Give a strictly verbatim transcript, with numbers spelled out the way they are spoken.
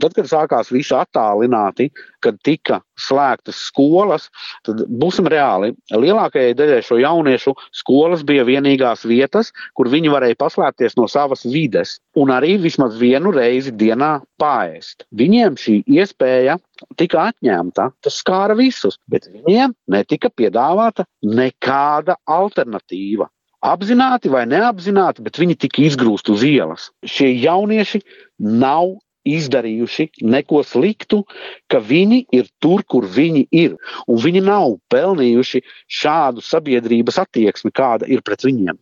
Tad, kad sākās visu attālināti, kad tika slēgtas skolas, tad būsim reāli. Lielākajai daļai šo jauniešu skolas bija vienīgās vietas, kur viņi varēja paslēpties no savas vides un arī vismaz vienu reizi dienā paēst. Viņiem šī iespēja tika atņemta, tas skāra visus, bet viņiem netika piedāvāta nekāda alternatīva. Apzināti vai neapzināti, bet viņi tika izgrūsti uz ielas. Šie jaunieši nav izdarījuši neko sliktu, ka viņi ir tur, kur viņi ir. Un viņi nav pelnījuši šādu sabiedrības attieksmi, kāda ir pret viņiem.